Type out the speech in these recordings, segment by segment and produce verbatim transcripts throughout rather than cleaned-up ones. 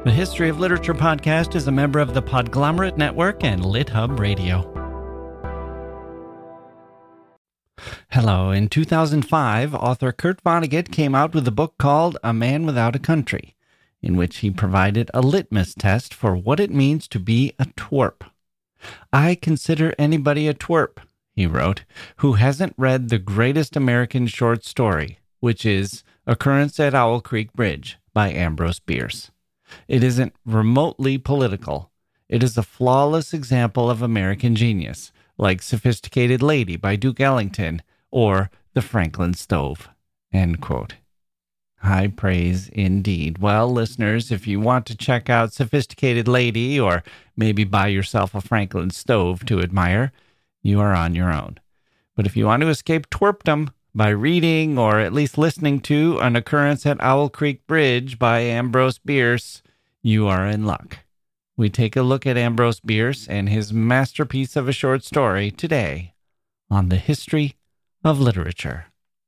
The History of Literature podcast is a member of the Podglomerate Network and LitHub Radio. Hello. In two thousand five, author Kurt Vonnegut came out with a book called A Man Without a Country, in which he provided a litmus test for what it means to be a twerp. I consider anybody a twerp, he wrote, who hasn't read the greatest American short story, which is Occurrence at Owl Creek Bridge by Ambrose Bierce. It isn't remotely political. It is a flawless example of American genius, like Sophisticated Lady by Duke Ellington or The Franklin Stove. End quote. High praise indeed. Well, listeners, if you want to check out Sophisticated Lady or maybe buy yourself a Franklin Stove to admire, you are on your own. But if you want to escape twerpdom by reading or at least listening to An Occurrence at Owl Creek Bridge by Ambrose Bierce, you are in luck. We take a look at Ambrose Bierce and his masterpiece of a short story today on the History of Literature.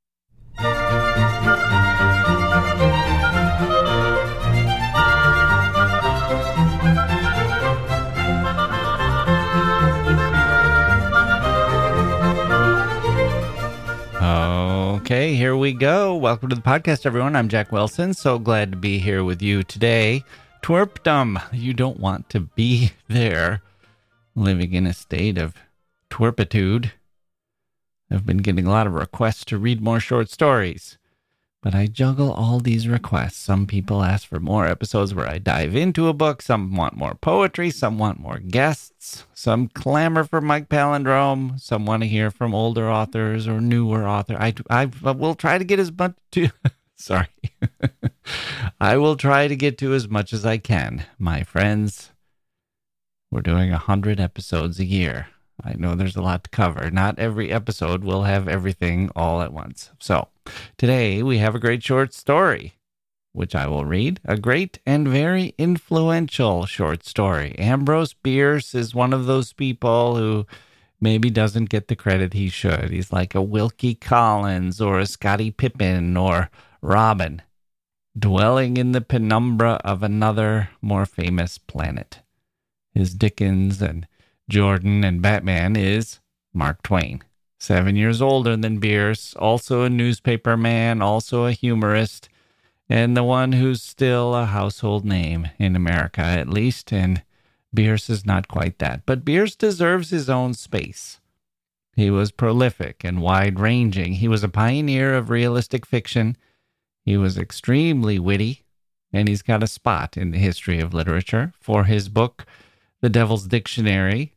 Okay, here we go. Welcome to the podcast, everyone. I'm Jack Wilson. So glad to be here with you today. Twerpdom. You don't want to be there, living in a state of twerpitude. I've been getting a lot of requests to read more short stories, but I juggle all these requests. Some people ask for more episodes where I dive into a book. Some want more poetry. Some want more guests. Some clamor for Mike Palindrome. Some want to hear from older authors or newer authors. I, I, I will try to get as much to... Sorry. I will try to get to as much as I can, my friends. We're doing one hundred episodes a year. I know there's a lot to cover. Not every episode will have everything all at once. So, today we have a great short story, which I will read. A great and very influential short story. Ambrose Bierce is one of those people who maybe doesn't get the credit he should. He's like a Wilkie Collins or a Scottie Pippen or Robin, dwelling in the penumbra of another, more famous planet. His Dickens and Jordan and Batman is Mark Twain. Seven years older than Bierce, also a newspaper man, also a humorist, and the one who's still a household name in America, at least, and Bierce is not quite that. But Bierce deserves his own space. He was prolific and wide-ranging. He was a pioneer of realistic fiction. He was extremely witty, and he's got a spot in the history of literature for his book, The Devil's Dictionary,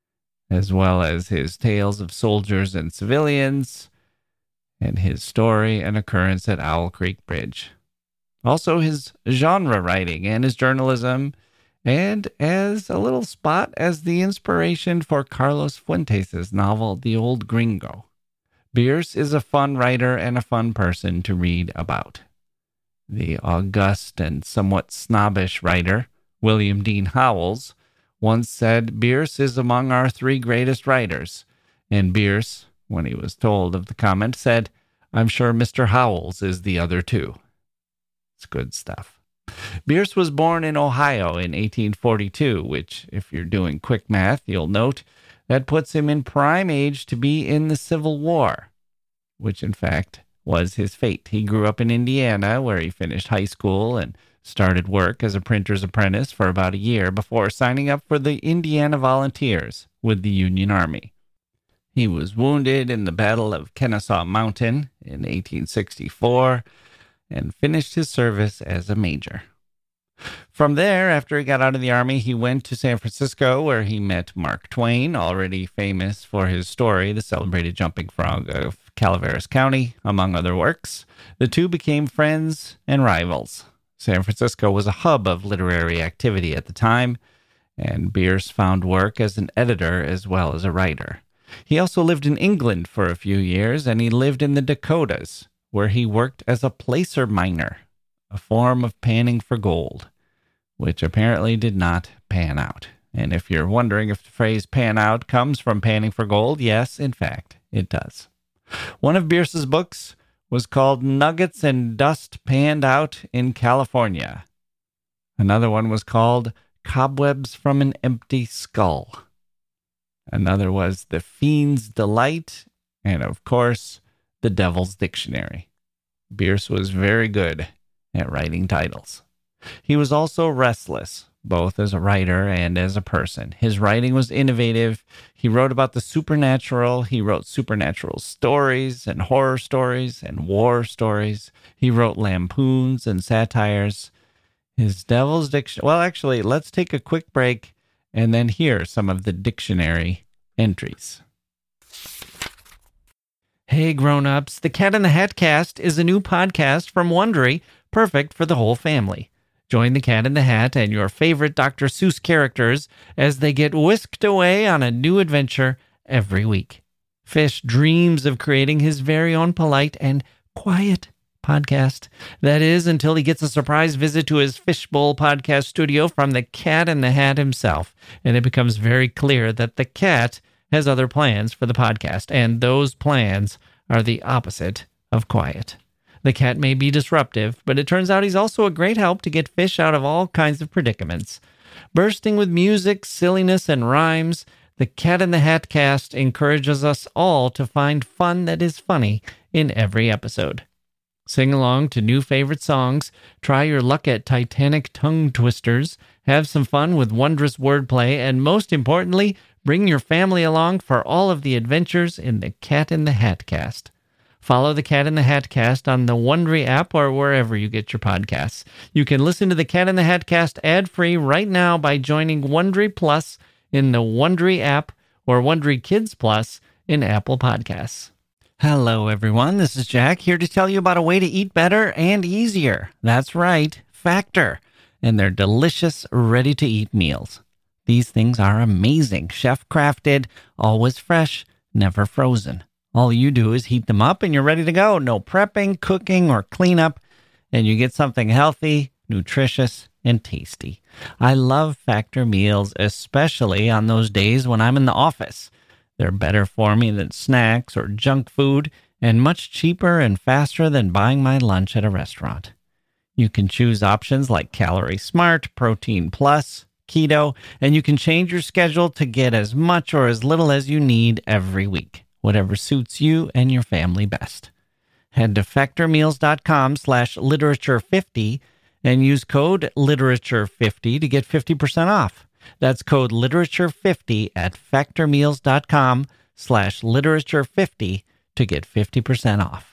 as well as his tales of soldiers and civilians, and his story An Occurrence at Owl Creek Bridge. Also his genre writing and his journalism, and as a little spot as the inspiration for Carlos Fuentes' novel, The Old Gringo. Bierce is a fun writer and a fun person to read about. The august and somewhat snobbish writer, William Dean Howells, once said, Bierce is among our three greatest writers. And Bierce, when he was told of the comment, said, I'm sure Mister Howells is the other two. It's good stuff. Bierce was born in Ohio in eighteen forty-two, which, if you're doing quick math, you'll note that puts him in prime age to be in the Civil War, which in fact was his fate. He grew up in Indiana, where he finished high school and started work as a printer's apprentice for about a year before signing up for the Indiana Volunteers with the Union Army. He was wounded in the Battle of Kennesaw Mountain in eighteen sixty-four and finished his service as a major. From there, after he got out of the Army, he went to San Francisco, where he met Mark Twain, already famous for his story, The Celebrated Jumping Frog of Calaveras County, among other works. The two became friends and rivals. San Francisco was a hub of literary activity at the time, and Bierce found work as an editor as well as a writer. He also lived in England for a few years, and he lived in the Dakotas, where he worked as a placer miner, a form of panning for gold, which apparently did not pan out. And if you're wondering if the phrase pan out comes from panning for gold, yes, in fact, it does. One of Bierce's books was called Nuggets and Dust Panned Out in California. Another one was called Cobwebs from an Empty Skull. Another was The Fiend's Delight, and of course, The Devil's Dictionary. Bierce was very good at writing titles. He was also restless, both as a writer and as a person. His writing was innovative. He wrote about the supernatural. He wrote supernatural stories and horror stories and war stories. He wrote lampoons and satires. His Devil's Dictionary... Well, actually, let's take a quick break and then hear some of the dictionary entries. Hey, grown-ups. The Cat in the Hat Cast is a new podcast from Wondery, perfect for the whole family. Join the Cat in the Hat and your favorite Doctor Seuss characters as they get whisked away on a new adventure every week. Fish dreams of creating his very own polite and quiet podcast. That is, until he gets a surprise visit to his Fishbowl podcast studio from the Cat in the Hat himself. And it becomes very clear that the cat has other plans for the podcast, and those plans are the opposite of quiet. The cat may be disruptive, but it turns out he's also a great help to get fish out of all kinds of predicaments. Bursting with music, silliness, and rhymes, the Cat in the Hat Cast encourages us all to find fun that is funny in every episode. Sing along to new favorite songs, try your luck at Titanic tongue twisters, have some fun with wondrous wordplay, and most importantly, bring your family along for all of the adventures in the Cat in the Hat Cast. Follow the Cat in the Hat Cast on the Wondery app or wherever you get your podcasts. You can listen to the Cat in the Hat Cast ad-free right now by joining Wondery Plus in the Wondery app or Wondery Kids Plus in Apple Podcasts. Hello, everyone. This is Jack here to tell you about a way to eat better and easier. That's right, Factor, and their delicious, ready-to-eat meals. These things are amazing, chef-crafted, always fresh, never frozen. All you do is heat them up and you're ready to go. No prepping, cooking, or cleanup, and you get something healthy, nutritious, and tasty. I love Factor meals, especially on those days when I'm in the office. They're better for me than snacks or junk food, and much cheaper and faster than buying my lunch at a restaurant. You can choose options like Calorie Smart, Protein Plus, Keto, and you can change your schedule to get as much or as little as you need every week, whatever suits you and your family best. Head to factormeals.com slash literature50 and use code literature fifty to get fifty percent off. That's code literature fifty at factormeals.com slash literature50 to get fifty percent off.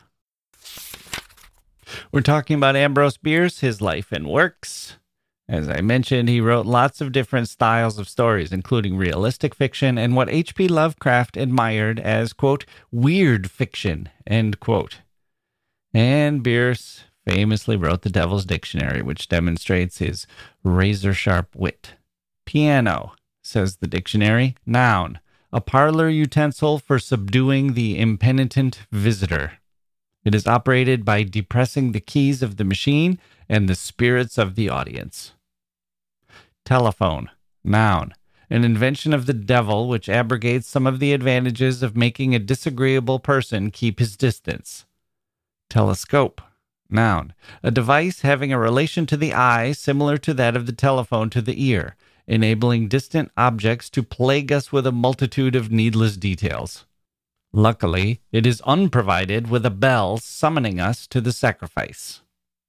We're talking about Ambrose Bierce, his life and works. As I mentioned, he wrote lots of different styles of stories, including realistic fiction and what H P Lovecraft admired as, quote, weird fiction, end quote. And Bierce famously wrote The Devil's Dictionary, which demonstrates his razor-sharp wit. Piano, says the dictionary, noun, a parlor utensil for subduing the impenitent visitor. It is operated by depressing the keys of the machine and the spirits of the audience. Telephone, noun, an invention of the devil which abrogates some of the advantages of making a disagreeable person keep his distance. Telescope, noun, a device having a relation to the eye similar to that of the telephone to the ear, enabling distant objects to plague us with a multitude of needless details. Luckily, it is unprovided with a bell summoning us to the sacrifice.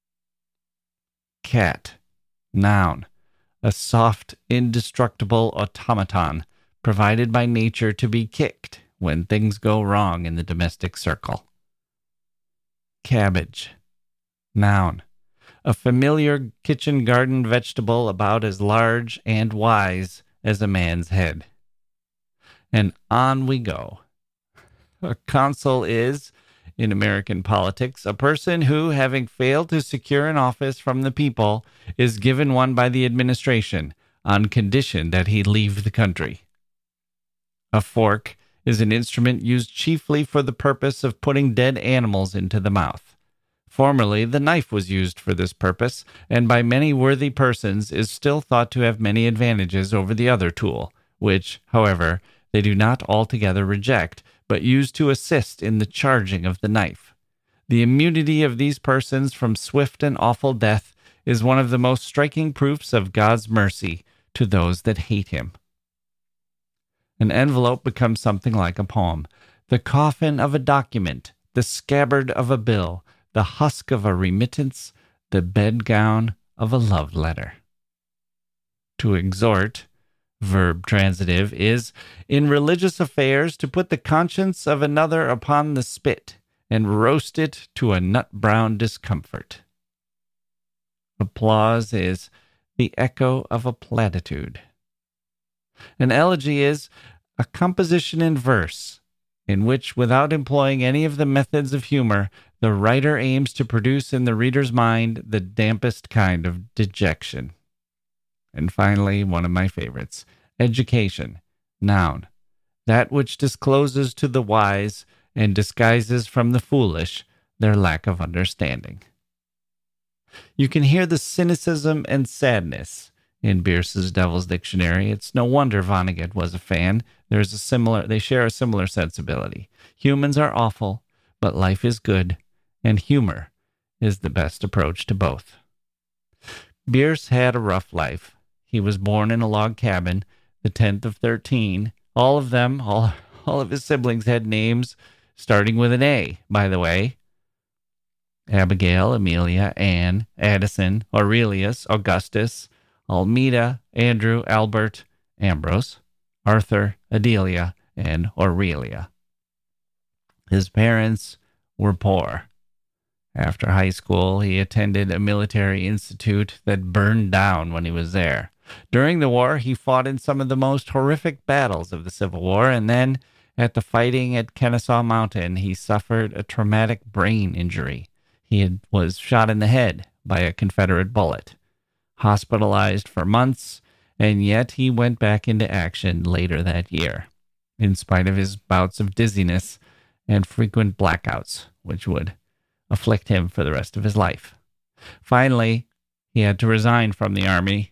Cat, noun, a soft, indestructible automaton provided by nature to be kicked when things go wrong in the domestic circle. Cabbage, noun, a familiar kitchen garden vegetable about as large and wise as a man's head. And on we go. A consul is, in American politics, a person who, having failed to secure an office from the people, is given one by the administration on condition that he leave the country. A fork is an instrument used chiefly for the purpose of putting dead animals into the mouth. Formerly, the knife was used for this purpose, and by many worthy persons is still thought to have many advantages over the other tool, which, however, they do not altogether reject, but use to assist in the charging of the knife. The immunity of these persons from swift and awful death is one of the most striking proofs of God's mercy to those that hate him. An envelope becomes something like a poem, the coffin of a document, the scabbard of a bill, the husk of a remittance, the bedgown of a love letter. To exhort, verb transitive, is, in religious affairs, to put the conscience of another upon the spit and roast it to a nut-brown discomfort. Applause is the echo of a platitude. An elegy is a composition in verse, in which, without employing any of the methods of humor, the writer aims to produce in the reader's mind the dampest kind of dejection. And finally, one of my favorites, education, noun, that which discloses to the wise and disguises from the foolish their lack of understanding. You can hear the cynicism and sadness in Bierce's Devil's Dictionary. It's no wonder Vonnegut was a fan. There's a similar, they share a similar sensibility. Humans are awful, but life is good, and humor is the best approach to both. Bierce had a rough life. He was born in a log cabin, the tenth of thirteen. All of them, all, all of his siblings had names starting with an A, by the way. Abigail, Amelia, Anne, Addison, Aurelius, Augustus, Almeda, Andrew, Albert, Ambrose, Arthur, Adelia, and Aurelia. His parents were poor. After high school, he attended a military institute that burned down when he was there. During the war, he fought in some of the most horrific battles of the Civil War, and then, at the fighting at Kennesaw Mountain, he suffered a traumatic brain injury. He had, was shot in the head by a Confederate bullet, hospitalized for months, and yet he went back into action later that year, in spite of his bouts of dizziness and frequent blackouts, which would afflict him for the rest of his life. Finally, he had to resign from the Army,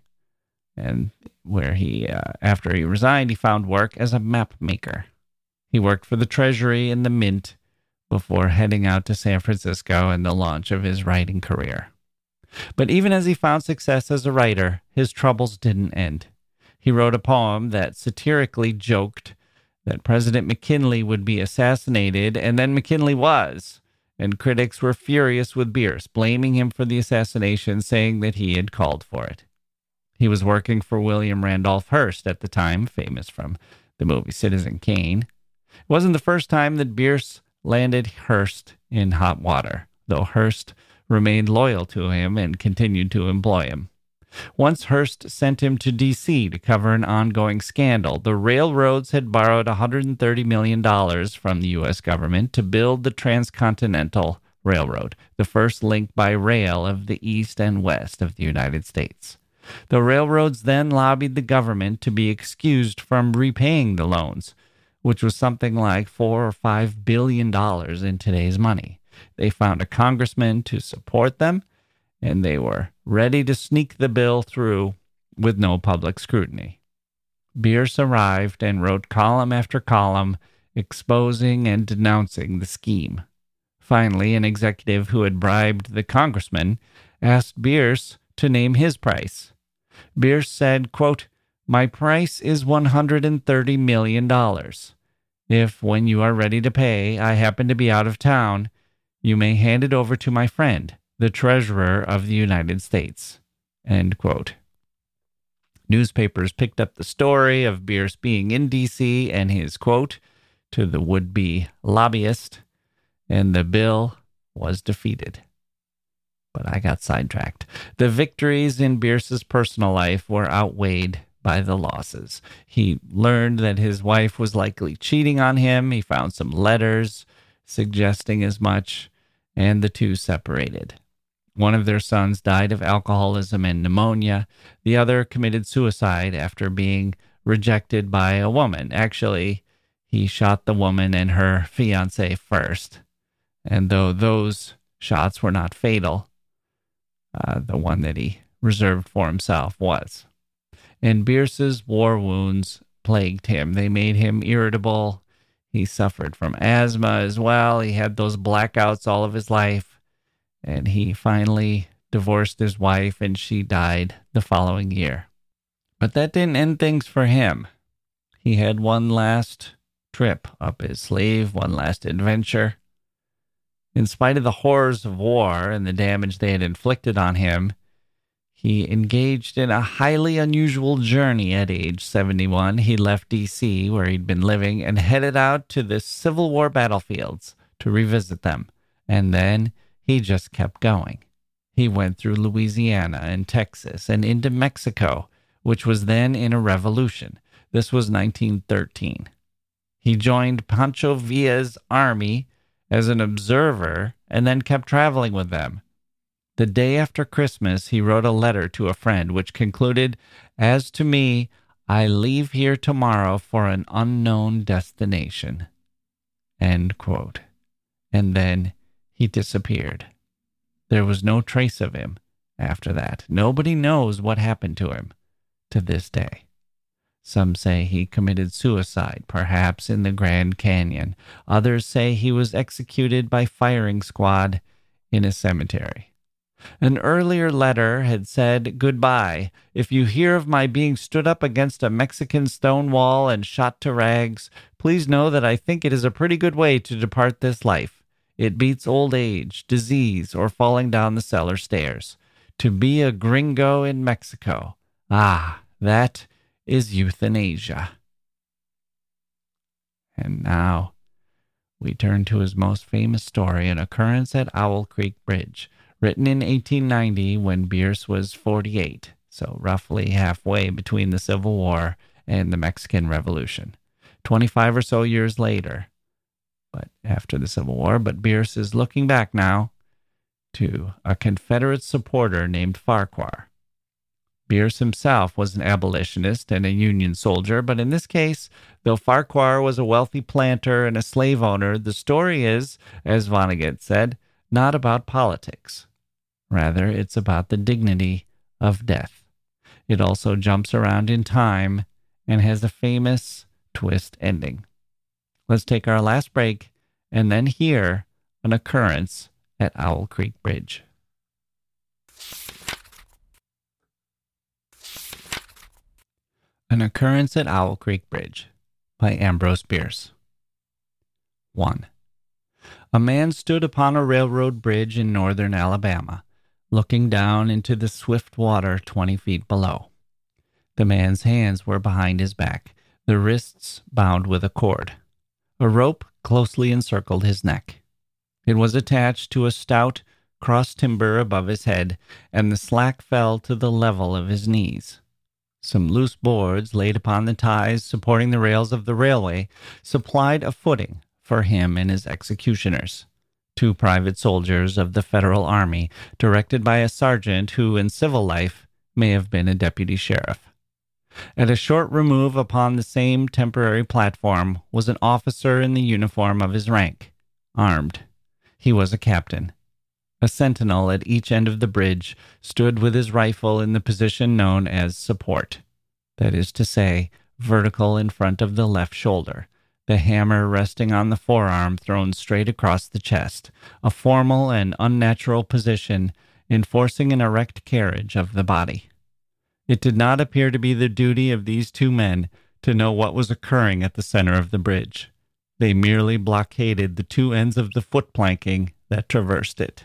and where he, uh, after he resigned, he found work as a map maker. He worked for the Treasury and the Mint before heading out to San Francisco and the launch of his writing career. But even as he found success as a writer, his troubles didn't end. He wrote a poem that satirically joked that President McKinley would be assassinated, and then McKinley was, and critics were furious with Bierce, blaming him for the assassination, saying that he had called for it. He was working for William Randolph Hearst at the time, famous from the movie Citizen Kane. It wasn't the first time that Bierce landed Hearst in hot water, though Hearst remained loyal to him and continued to employ him. Once Hearst sent him to D C to cover an ongoing scandal. The railroads had borrowed one hundred thirty million dollars from the U S government to build the Transcontinental Railroad, the first link by rail of the east and west of the United States. The railroads then lobbied the government to be excused from repaying the loans, which was something like four or five billion dollars in today's money. They found a congressman to support them, and they were ready to sneak the bill through with no public scrutiny. Bierce arrived and wrote column after column exposing and denouncing the scheme. Finally, an executive who had bribed the congressman asked Bierce to name his price. Bierce said, quote, "My price is one hundred thirty million dollars. If, when you are ready to pay, I happen to be out of town, you may hand it over to my friend, the Treasurer of the United States." End quote. Newspapers picked up the story of Bierce being in D C and his quote to the would-be lobbyist, and the bill was defeated. But I got sidetracked. The victories in Bierce's personal life were outweighed by the losses. He learned that his wife was likely cheating on him. He found some letters suggesting as much, and the two separated. One of their sons died of alcoholism and pneumonia. The other committed suicide after being rejected by a woman. Actually, he shot the woman and her fiancé first. And though those shots were not fatal, uh, the one that he reserved for himself was. And Bierce's war wounds plagued him. They made him irritable. He suffered from asthma as well. He had those blackouts all of his life. And he finally divorced his wife, and she died the following year. But that didn't end things for him. He had one last trip up his sleeve, one last adventure. In spite of the horrors of war and the damage they had inflicted on him, he engaged in a highly unusual journey at age seventy-one. He left D C, where he'd been living, and headed out to the Civil War battlefields to revisit them. And then he just kept going. He went through Louisiana and Texas and into Mexico, which was then in a revolution. This was nineteen thirteen. He joined Pancho Villa's army as an observer and then kept traveling with them. The day after Christmas, he wrote a letter to a friend which concluded, "As to me, I leave here tomorrow for an unknown destination." End quote. And then he disappeared. There was no trace of him after that. Nobody knows what happened to him to this day. Some say he committed suicide, perhaps in the Grand Canyon. Others say he was executed by firing squad in a cemetery. An earlier letter had said, "Goodbye. If you hear of my being stood up against a Mexican stone wall and shot to rags, please know that I think it is a pretty good way to depart this life. It beats old age, disease, or falling down the cellar stairs. To be a gringo in Mexico. Ah, that is euthanasia." And now we turn to his most famous story, an occurrence at Owl Creek Bridge, written in eighteen ninety when Bierce was forty-eight, so roughly halfway between the Civil War and the Mexican Revolution. twenty-five or so years later, but after the Civil War, but Bierce is looking back now to a Confederate supporter named Farquhar. Bierce himself was an abolitionist and a Union soldier, but in this case, though Farquhar was a wealthy planter and a slave owner, the story is, as Vonnegut said, not about politics. Rather, it's about the dignity of death. It also jumps around in time and has a famous twist ending. Let's take our last break and then hear an occurrence at Owl Creek Bridge. An Occurrence at Owl Creek Bridge by Ambrose Bierce. one. A man stood upon a railroad bridge in northern Alabama, looking down into the swift water twenty feet below. The man's hands were behind his back, the wrists bound with a cord. A rope closely encircled his neck. It was attached to a stout cross timber above his head, and the slack fell to the level of his knees. Some loose boards laid upon the ties supporting the rails of the railway supplied a footing for him and his executioners, two private soldiers of the Federal Army, directed by a sergeant who in civil life may have been a deputy sheriff. At a short remove upon the same temporary platform was an officer in the uniform of his rank, armed. He was a captain. A sentinel at each end of the bridge stood with his rifle in the position known as support, that is to say, vertical in front of the left shoulder, the hammer resting on the forearm thrown straight across the chest, a formal and unnatural position enforcing an erect carriage of the body. It did not appear to be the duty of these two men to know what was occurring at the center of the bridge. They merely blockaded the two ends of the foot planking that traversed it.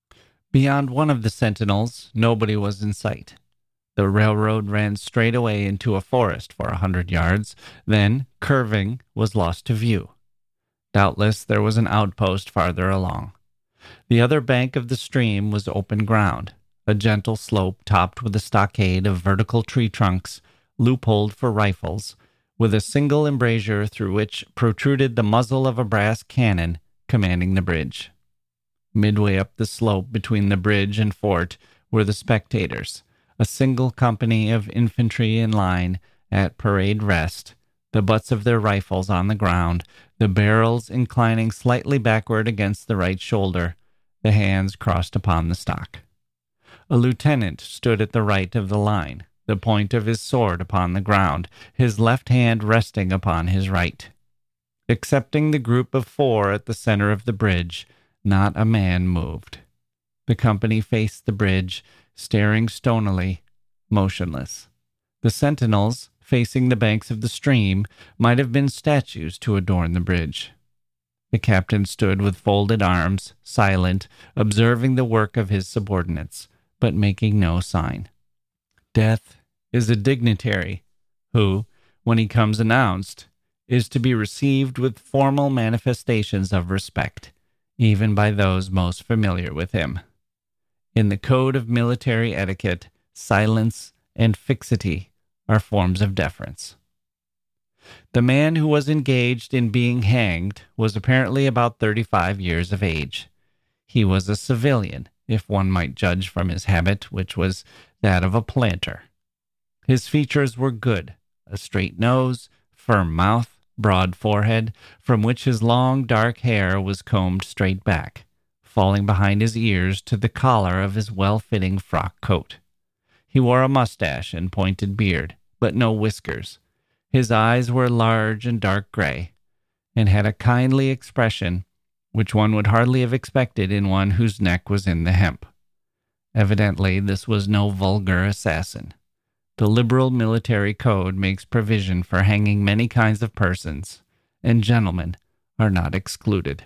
Beyond one of the sentinels, nobody was in sight. The railroad ran straight away into a forest for a hundred yards, then, curving, was lost to view. Doubtless there was an outpost farther along. The other bank of the stream was open ground, a gentle slope topped with a stockade of vertical tree trunks, loopholed for rifles, with a single embrasure through which protruded the muzzle of a brass cannon commanding the bridge. Midway up the slope between the bridge and fort were the spectators, a single company of infantry in line at parade rest, the butts of their rifles on the ground, the barrels inclining slightly backward against the right shoulder, the hands crossed upon the stock. A lieutenant stood at the right of the line, the point of his sword upon the ground, his left hand resting upon his right. Excepting the group of four at the center of the bridge, not a man moved. The company faced the bridge, staring stonily, motionless. The sentinels, facing the banks of the stream, might have been statues to adorn the bridge. The captain stood with folded arms, silent, observing the work of his subordinates, but making no sign. Death is a dignitary who, when he comes announced, is to be received with formal manifestations of respect, even by those most familiar with him. In the code of military etiquette, silence and fixity are forms of deference. The man who was engaged in being hanged was apparently about thirty-five years of age. He was a civilian, if one might judge from his habit, which was that of a planter. His features were good, a straight nose, firm mouth, broad forehead, from which his long dark hair was combed straight back, falling behind his ears to the collar of his well-fitting frock coat. He wore a mustache and pointed beard, but no whiskers. His eyes were large and dark gray, and had a kindly expression which one would hardly have expected in one whose neck was in the hemp. Evidently, this was no vulgar assassin. The liberal military code makes provision for hanging many kinds of persons, and gentlemen are not excluded.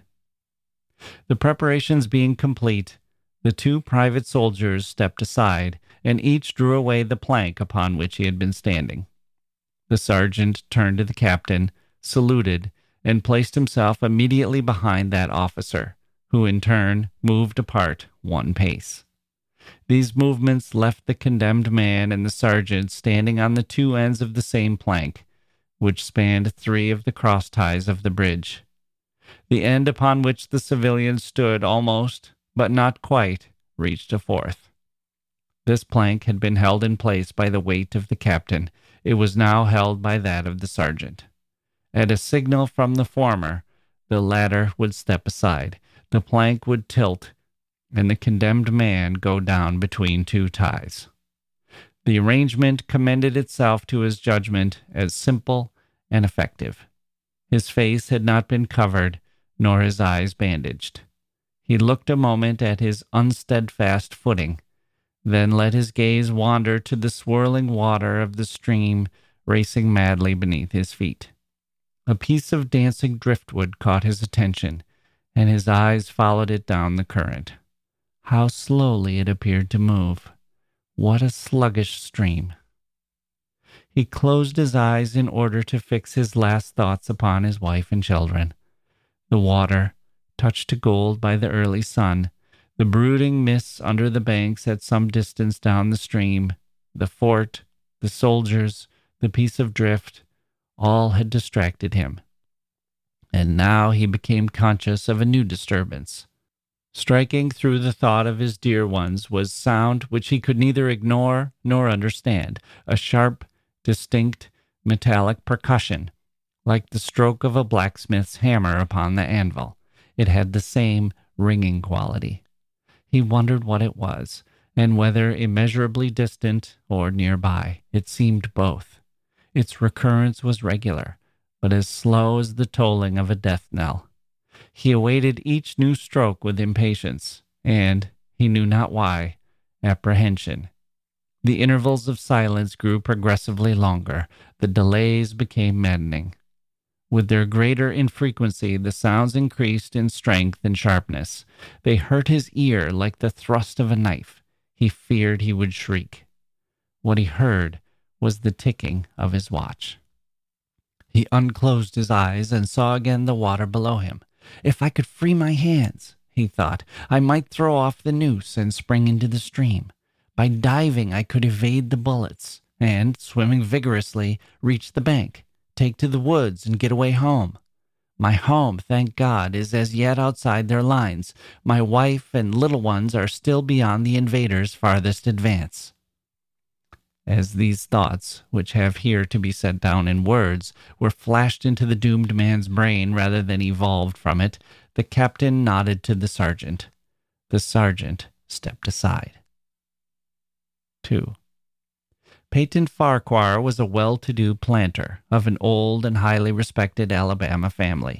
The preparations being complete, the two private soldiers stepped aside, and each drew away the plank upon which he had been standing. The sergeant turned to the captain, saluted, and placed himself immediately behind that officer, who in turn moved apart one pace. These movements left the condemned man and the sergeant standing on the two ends of the same plank, which spanned three of the cross ties of the bridge. The end upon which the civilian stood almost, but not quite, reached a fourth. This plank had been held in place by the weight of the captain. It was now held by that of the sergeant. At a signal from the former, the latter would step aside, the plank would tilt, and the condemned man go down between two ties. The arrangement commended itself to his judgment as simple and effective. His face had not been covered, nor his eyes bandaged. He looked a moment at his unsteadfast footing, then let his gaze wander to the swirling water of the stream racing madly beneath his feet. A piece of dancing driftwood caught his attention, and his eyes followed it down the current. How slowly it appeared to move. What a sluggish stream. He closed his eyes in order to fix his last thoughts upon his wife and children. The water, touched to gold by the early sun, the brooding mists under the banks at some distance down the stream, the fort, the soldiers, the piece of drift, all had distracted him. And now he became conscious of a new disturbance. Striking through the thought of his dear ones was sound which he could neither ignore nor understand, a sharp, distinct, metallic percussion, like the stroke of a blacksmith's hammer upon the anvil. It had the same ringing quality. He wondered what it was, and whether immeasurably distant or nearby. It seemed both. Its recurrence was regular, but as slow as the tolling of a death knell. He awaited each new stroke with impatience, and, he knew not why, apprehension. The intervals of silence grew progressively longer. The delays became maddening. With their greater infrequency, the sounds increased in strength and sharpness. They hurt his ear like the thrust of a knife. He feared he would shriek. What he heard was the ticking of his watch. He unclosed his eyes and saw again the water below him. If I could free my hands, he thought, I might throw off the noose and spring into the stream. By diving, I could evade the bullets, and, swimming vigorously, reach the bank, take to the woods, and get away home. My home, thank God, is as yet outside their lines. My wife and little ones are still beyond the invaders' farthest advance. As these thoughts, which have here to be set down in words, were flashed into the doomed man's brain rather than evolved from it, the captain nodded to the sergeant. The sergeant stepped aside. Two. Peyton Farquhar was a well-to-do planter of an old and highly respected Alabama family.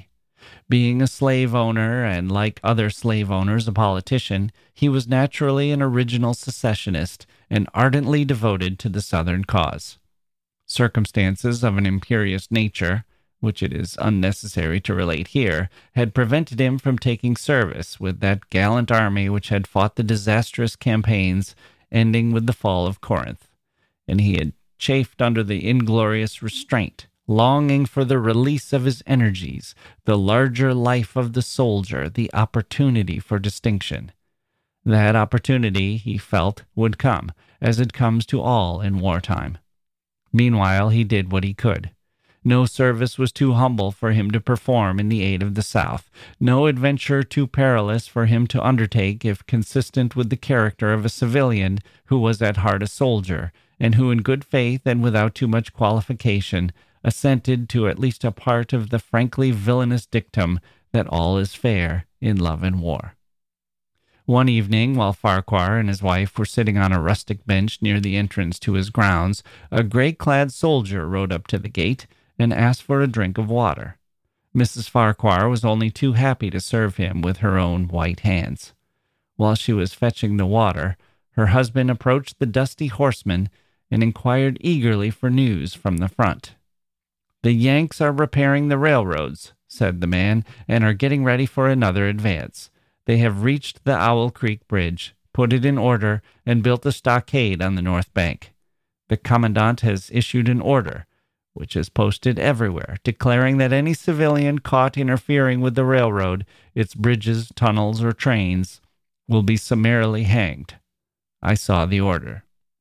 Being a slave owner and, like other slave owners, a politician, he was naturally an original secessionist and ardently devoted to the Southern cause. Circumstances of an imperious nature, which it is unnecessary to relate here, had prevented him from taking service with that gallant army which had fought the disastrous campaigns ending with the fall of Corinth, and he had chafed under the inglorious restraint, longing for the release of his energies, the larger life of the soldier, the opportunity for distinction. That opportunity, he felt, would come, as it comes to all in wartime. Meanwhile, he did what he could. No service was too humble for him to perform in the aid of the South, no adventure too perilous for him to undertake if consistent with the character of a civilian who was at heart a soldier, and who in good faith and without too much qualification assented to at least a part of the frankly villainous dictum that all is fair in love and war. One evening, while Farquhar and his wife were sitting on a rustic bench near the entrance to his grounds, a gray-clad soldier rode up to the gate and asked for a drink of water. Missus Farquhar was only too happy to serve him with her own white hands. While she was fetching the water, her husband approached the dusty horseman and inquired eagerly for news from the front. "The Yanks are repairing the railroads," said the man, "and are getting ready for another advance. They have reached the Owl Creek Bridge, put it in order, and built a stockade on the north bank. The commandant has issued an order, which is posted everywhere, declaring that any civilian caught interfering with the railroad, its bridges, tunnels, or trains, will be summarily hanged. I saw the order."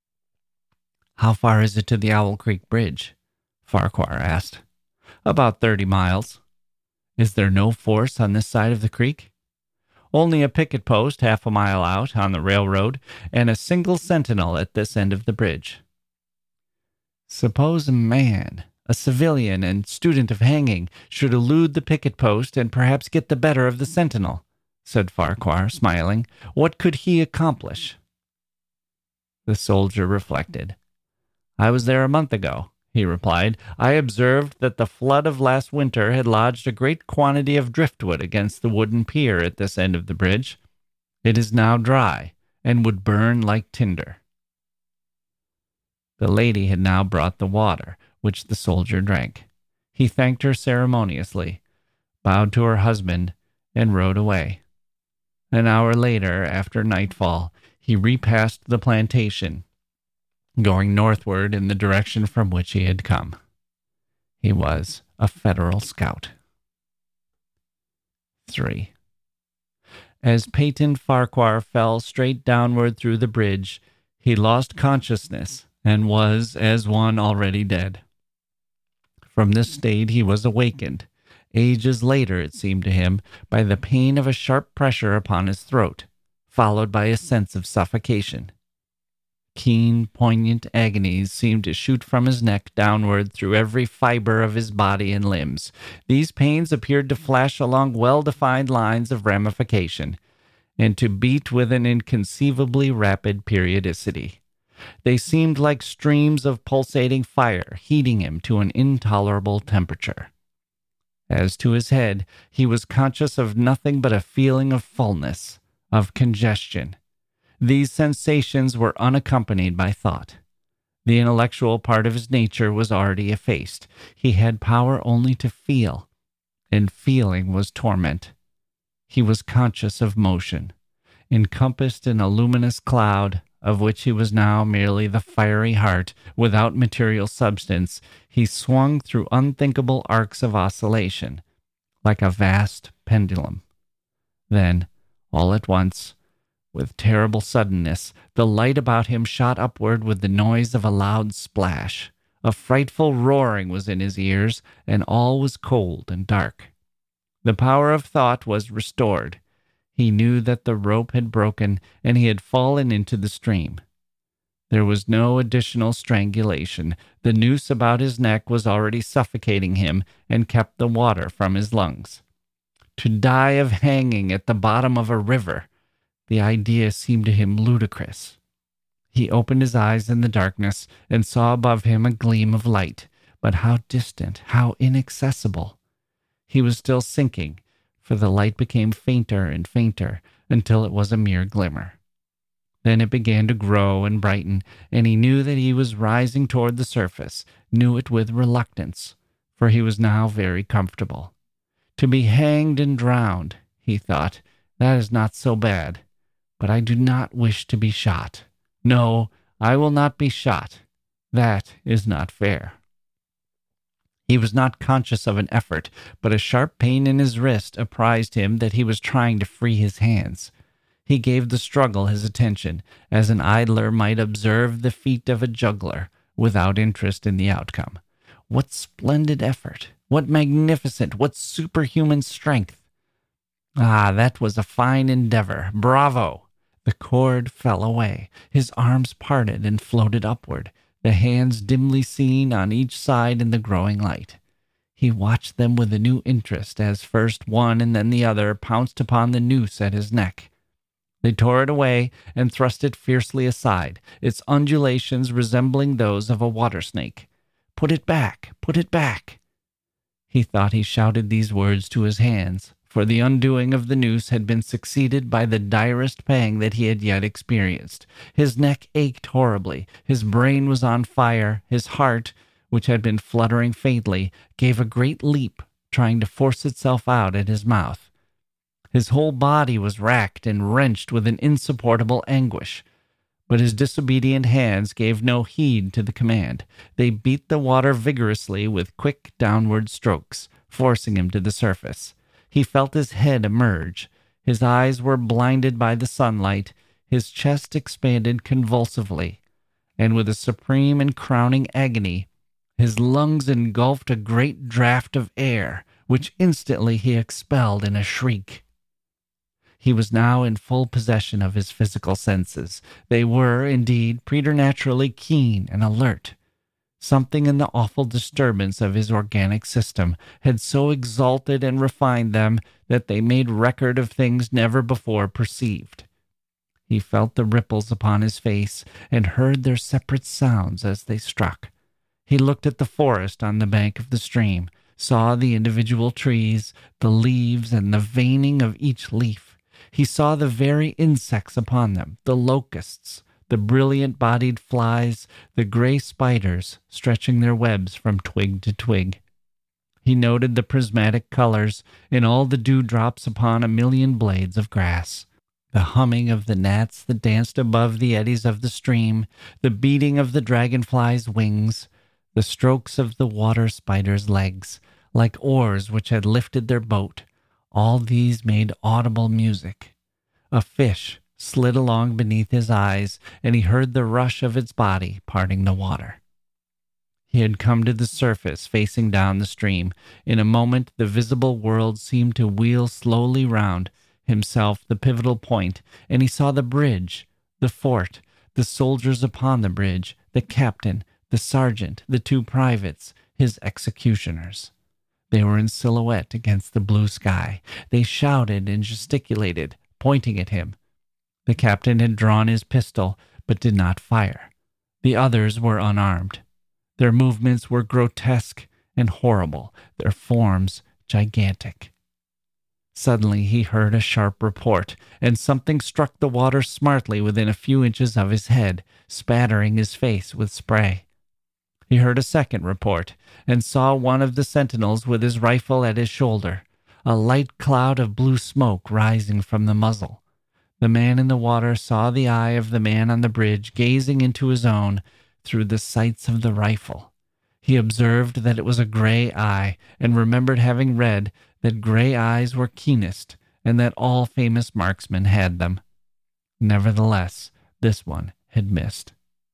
"How far is it to the Owl Creek Bridge?" Farquhar asked. "About thirty miles. "Is there no force on this side of the creek?" "Only a picket post half a mile out on the railroad, and a single sentinel at this end of the bridge." "Suppose a man, a civilian and student of hanging, should elude the picket post and perhaps get the better of the sentinel," said Farquhar, smiling. "What could he accomplish?" The soldier reflected. "I was there a month ago," he replied. "I observed that the flood of last winter had lodged a great quantity of driftwood against the wooden pier at this end of the bridge. It is now dry, and would burn like tinder." The lady had now brought the water, which the soldier drank. He thanked her ceremoniously, bowed to her husband, and rode away. An hour later, after nightfall, he repassed the plantation, going northward in the direction from which he had come. He was a Federal scout. three. As Peyton Farquhar fell straight downward through the bridge, he lost consciousness and was as one already dead. From this state he was awakened, ages later it seemed to him, by the pain of a sharp pressure upon his throat, followed by a sense of suffocation. Keen, poignant agonies seemed to shoot from his neck downward through every fiber of his body and limbs. These pains appeared to flash along well-defined lines of ramification, and to beat with an inconceivably rapid periodicity. They seemed like streams of pulsating fire, heating him to an intolerable temperature. As to his head, he was conscious of nothing but a feeling of fullness, of congestion. These sensations were unaccompanied by thought. The intellectual part of his nature was already effaced. He had power only to feel, and feeling was torment. He was conscious of motion. Encompassed in a luminous cloud, of which he was now merely the fiery heart, without material substance, he swung through unthinkable arcs of oscillation, like a vast pendulum. Then, all at once, with terrible suddenness, the light about him shot upward with the noise of a loud splash. A frightful roaring was in his ears, and all was cold and dark. The power of thought was restored. He knew that the rope had broken, and he had fallen into the stream. There was no additional strangulation. The noose about his neck was already suffocating him and kept the water from his lungs. To die of hanging at the bottom of a river! The idea seemed to him ludicrous. He opened his eyes in the darkness and saw above him a gleam of light, but how distant, how inaccessible! He was still sinking, for the light became fainter and fainter until it was a mere glimmer. Then it began to grow and brighten, and he knew that he was rising toward the surface, knew it with reluctance, for he was now very comfortable. To be hanged and drowned, he thought, that is not so bad, but I do not wish to be shot. No, I will not be shot. That is not fair. He was not conscious of an effort, but a sharp pain in his wrist apprised him that he was trying to free his hands. He gave the struggle his attention, as an idler might observe the feat of a juggler, without interest in the outcome. What splendid effort! What magnificent, what superhuman strength! Ah, that was a fine endeavor. Bravo! The cord fell away. His arms parted and floated upward, the hands dimly seen on each side in the growing light. He watched them with a new interest as first one and then the other pounced upon the noose at his neck. They tore it away and thrust it fiercely aside, its undulations resembling those of a water snake. Put it back! Put it back! He thought he shouted these words to his hands, for the undoing of the noose had been succeeded by the direst pang that he had yet experienced. His neck ached horribly, his brain was on fire, his heart, which had been fluttering faintly, gave a great leap, trying to force itself out at his mouth. His whole body was racked and wrenched with an insupportable anguish. But his disobedient hands gave no heed to the command. They beat the water vigorously with quick downward strokes, forcing him to the surface. He felt his head emerge. His eyes were blinded by the sunlight. His chest expanded convulsively. And with a supreme and crowning agony, his lungs engulfed a great draught of air, which instantly he expelled in a shriek. He was now in full possession of his physical senses. They were, indeed, preternaturally keen and alert. Something in the awful disturbance of his organic system had so exalted and refined them that they made record of things never before perceived. He felt the ripples upon his face and heard their separate sounds as they struck. He looked at the forest on the bank of the stream, saw the individual trees, the leaves, and the veining of each leaf. He saw the very insects upon them, the locusts, the brilliant-bodied flies, the gray spiders stretching their webs from twig to twig. He noted the prismatic colors in all the dewdrops upon a million blades of grass, the humming of the gnats that danced above the eddies of the stream, the beating of the dragonfly's wings, the strokes of the water spider's legs, like oars which had lifted their boat. All these made audible music. A fish slid along beneath his eyes, and he heard the rush of its body parting the water. He had come to the surface, facing down the stream. In a moment, the visible world seemed to wheel slowly round, himself the pivotal point, and he saw the bridge, the fort, the soldiers upon the bridge, the captain, the sergeant, the two privates, his executioners. They were in silhouette against the blue sky. They shouted and gesticulated, pointing at him. The captain had drawn his pistol, but did not fire. The others were unarmed. Their movements were grotesque and horrible, their forms gigantic. Suddenly he heard a sharp report, and something struck the water smartly within a few inches of his head, spattering his face with spray. He heard a second report, and saw one of the sentinels with his rifle at his shoulder, a light cloud of blue smoke rising from the muzzle. The man in the water saw the eye of the man on the bridge gazing into his own through the sights of the rifle. He observed that it was a gray eye, and remembered having read that gray eyes were keenest, and that all famous marksmen had them. Nevertheless, this one had missed.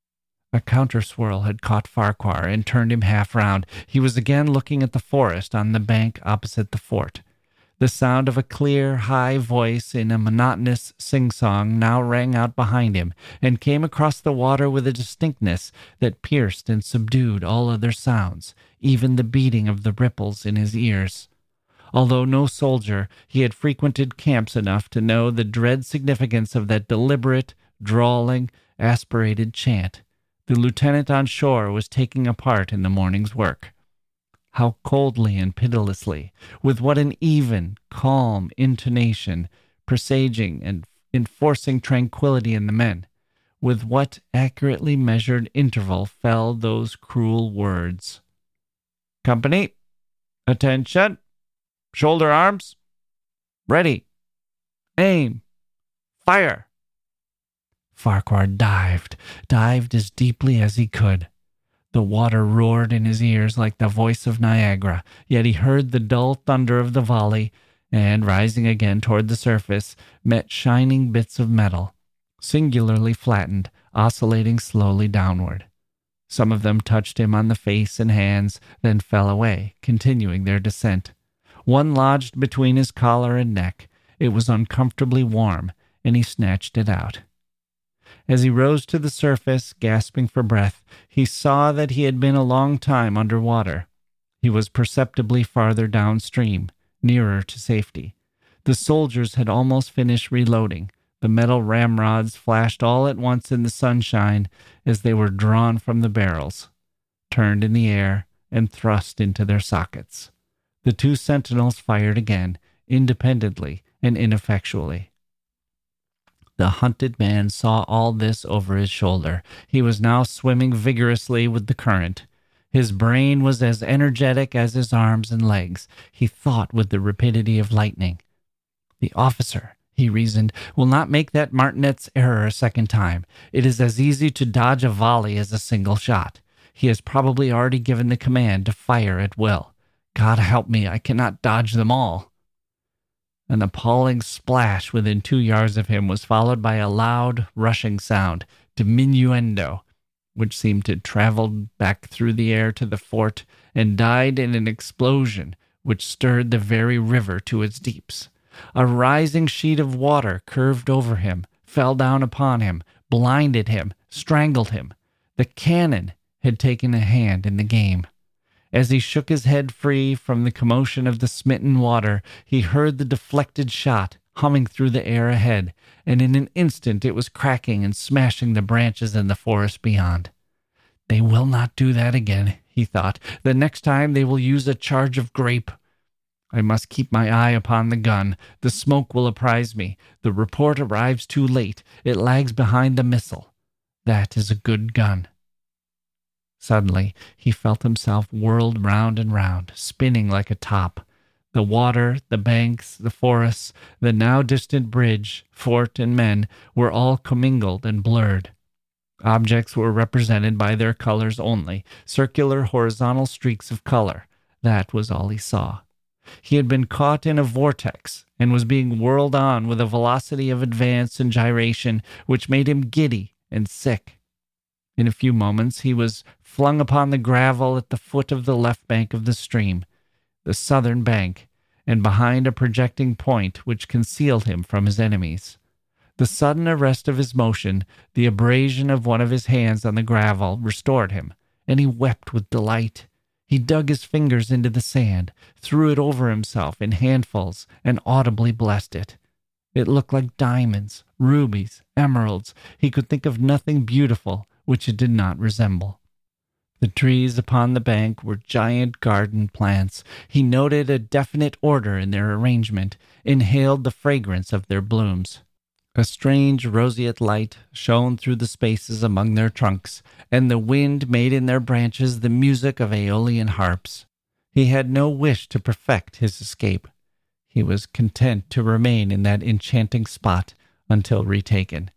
A counter-swirl had caught Farquhar and turned him half round. He was again looking at the forest on the bank opposite the fort. The sound of a clear, high voice in a monotonous sing-song now rang out behind him, and came across the water with a distinctness that pierced and subdued all other sounds, even the beating of the ripples in his ears. Although no soldier, he had frequented camps enough to know the dread significance of that deliberate, drawling, aspirated chant. The lieutenant on shore was taking a part in the morning's work. How coldly and pitilessly, with what an even, calm intonation, presaging and enforcing tranquility in the men, with what accurately measured interval fell those cruel words. Company, attention, shoulder arms, ready, aim, fire. Farquhar dived, dived as deeply as he could. The water roared in his ears like the voice of Niagara, yet he heard the dull thunder of the volley, and, rising again toward the surface, met shining bits of metal, singularly flattened, oscillating slowly downward. Some of them touched him on the face and hands, then fell away, continuing their descent. One lodged between his collar and neck. It was uncomfortably warm, and he snatched it out. As he rose to the surface, gasping for breath, he saw that he had been a long time under water. He was perceptibly farther downstream, nearer to safety. The soldiers had almost finished reloading. The metal ramrods flashed all at once in the sunshine as they were drawn from the barrels, turned in the air, and thrust into their sockets. The two sentinels fired again, independently and ineffectually. The hunted man saw all this over his shoulder. He was now swimming vigorously with the current. His brain was as energetic as his arms and legs. He thought with the rapidity of lightning. The officer, he reasoned, will not make that martinet's error a second time. It is as easy to dodge a volley as a single shot. He has probably already given the command to fire at will. God help me, I cannot dodge them all. An appalling splash within two yards of him was followed by a loud, rushing sound, diminuendo, which seemed to travel back through the air to the fort and died in an explosion which stirred the very river to its deeps. A rising sheet of water curved over him, fell down upon him, blinded him, strangled him. The cannon had taken a hand in the game. As he shook his head free from the commotion of the smitten water, he heard the deflected shot humming through the air ahead, and in an instant it was cracking and smashing the branches in the forest beyond. They will not do that again, he thought. The next time they will use a charge of grape. I must keep my eye upon the gun. The smoke will apprise me. The report arrives too late. It lags behind the missile. That is a good gun. Suddenly, he felt himself whirled round and round, spinning like a top. The water, the banks, the forests, the now distant bridge, fort, and men were all commingled and blurred. Objects were represented by their colors only, circular horizontal streaks of color. That was all he saw. He had been caught in a vortex and was being whirled on with a velocity of advance and gyration which made him giddy and sick. In a few moments he was flung upon the gravel at the foot of the left bank of the stream, the southern bank, and behind a projecting point which concealed him from his enemies. The sudden arrest of his motion, the abrasion of one of his hands on the gravel, restored him, and he wept with delight. He dug his fingers into the sand, threw it over himself in handfuls, and audibly blessed it. It looked like diamonds, rubies, emeralds. He could think of nothing beautiful which it did not resemble. The trees upon the bank were giant garden plants. He noted a definite order in their arrangement, inhaled the fragrance of their blooms. A strange roseate light shone through the spaces among their trunks, and the wind made in their branches the music of aeolian harps. He had no wish to perfect his escape. He was content to remain in that enchanting spot until retaken.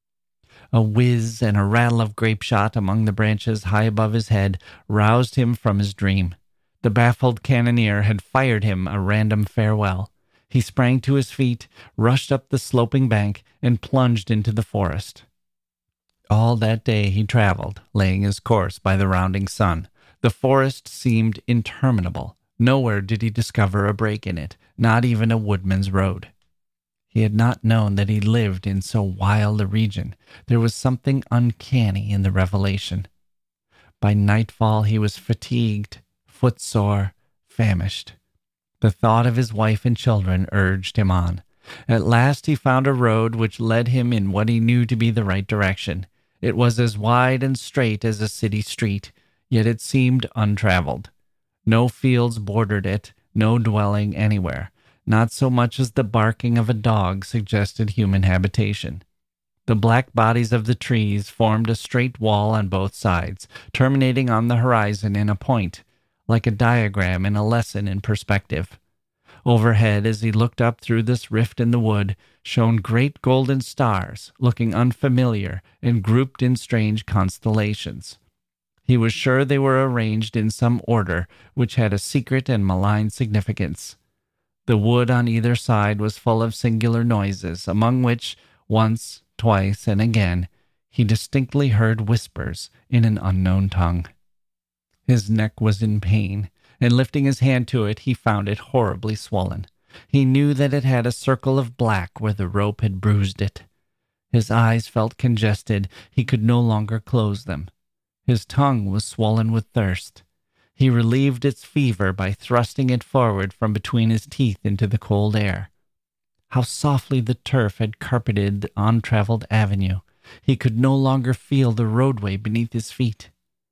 A whiz and a rattle of grape shot among the branches high above his head roused him from his dream. The baffled cannoneer had fired him a random farewell. He sprang to his feet, rushed up the sloping bank, and plunged into the forest. All that day he traveled, laying his course by the rounding sun. The forest seemed interminable. Nowhere did he discover a break in it, not even a woodman's road. He had not known that he lived in so wild a region. There was something uncanny in the revelation. By nightfall he was fatigued, footsore, famished. The thought of his wife and children urged him on. At last he found a road which led him in what he knew to be the right direction. It was as wide and straight as a city street, yet it seemed untraveled. No fields bordered it, no dwelling anywhere. Not so much as the barking of a dog suggested human habitation. The black bodies of the trees formed a straight wall on both sides, terminating on the horizon in a point, like a diagram in a lesson in perspective. Overhead, as he looked up through this rift in the wood, shone great golden stars, looking unfamiliar and grouped in strange constellations. He was sure they were arranged in some order which had a secret and malign significance. The wood on either side was full of singular noises, among which, once, twice, and again, he distinctly heard whispers in an unknown tongue. His neck was in pain, and lifting his hand to it, he found it horribly swollen. He knew that it had a circle of black where the rope had bruised it. His eyes felt congested. He could no longer close them. His tongue was swollen with thirst. He relieved its fever by thrusting it forward from between his teeth into the cold air. How softly the turf had carpeted the untraveled avenue. He could no longer feel the roadway beneath his feet.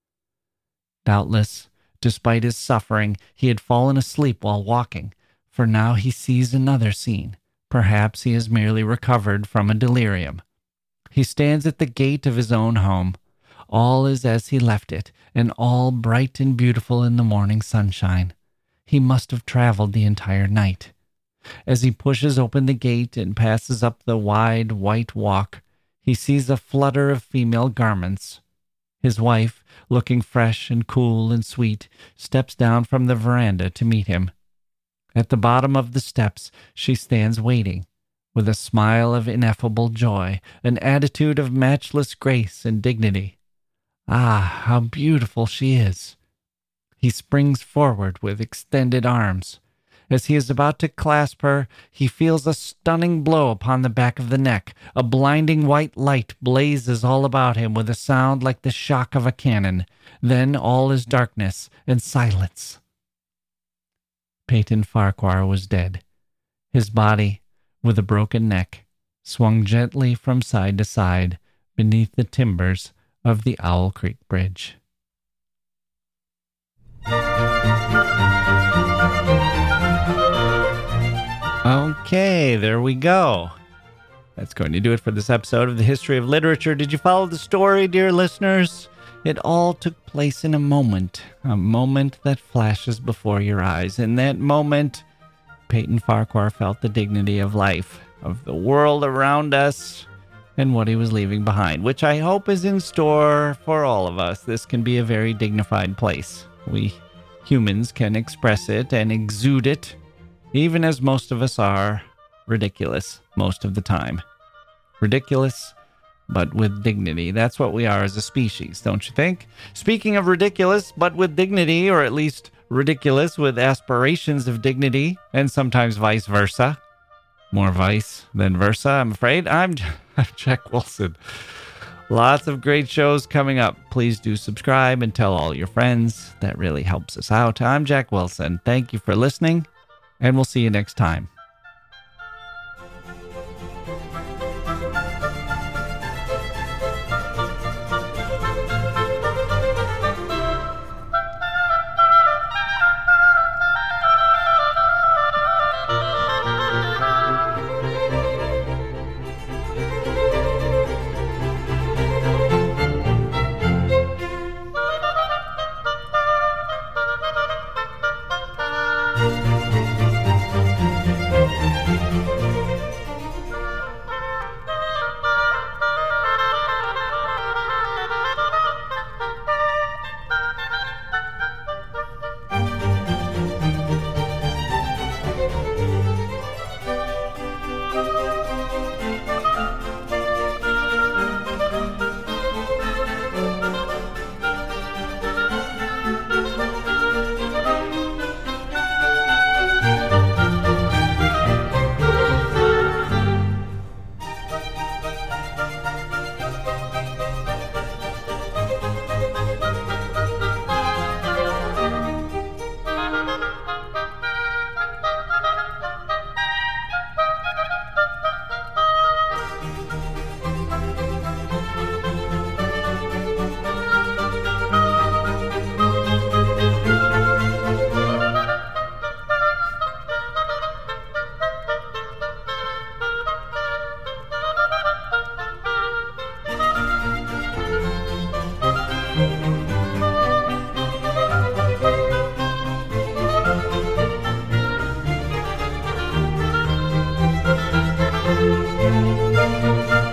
Doubtless, despite his suffering, he had fallen asleep while walking, for now he sees another scene. Perhaps he has merely recovered from a delirium. He stands at the gate of his own home. All is as he left it, and all bright and beautiful in the morning sunshine. He must have traveled the entire night. As he pushes open the gate and passes up the wide, white walk, he sees a flutter of female garments. His wife, looking fresh and cool and sweet, steps down from the veranda to meet him. At the bottom of the steps, she stands waiting, with a smile of ineffable joy, an attitude of matchless grace and dignity. Ah, how beautiful she is! He springs forward with extended arms. As he is about to clasp her, he feels a stunning blow upon the back of the neck. A blinding white light blazes all about him with a sound like the shock of a cannon. Then all is darkness and silence. Peyton Farquhar was dead. His body, with a broken neck, swung gently from side to side beneath the timbers of the Owl Creek Bridge. Okay, there we go. That's going to do it for this episode of the History of Literature. Did you follow the story, dear listeners? It all took place in a moment, a moment that flashes before your eyes. In that moment, Peyton Farquhar felt the dignity of life, of the world around us, and what he was leaving behind, which I hope is in store for all of us. This can be a very dignified place. We humans can express it and exude it, even as most of us are ridiculous most of the time. Ridiculous, but with dignity. That's what we are as a species, don't you think? Speaking of ridiculous, but with dignity, or at least ridiculous with aspirations of dignity, and sometimes vice versa. More vice than versa, I'm afraid. I'm, I'm Jack Wilson. Lots of great shows coming up. Please do subscribe and tell all your friends. That really helps us out. I'm Jack Wilson. Thank you for listening, and we'll see you next time. Bye.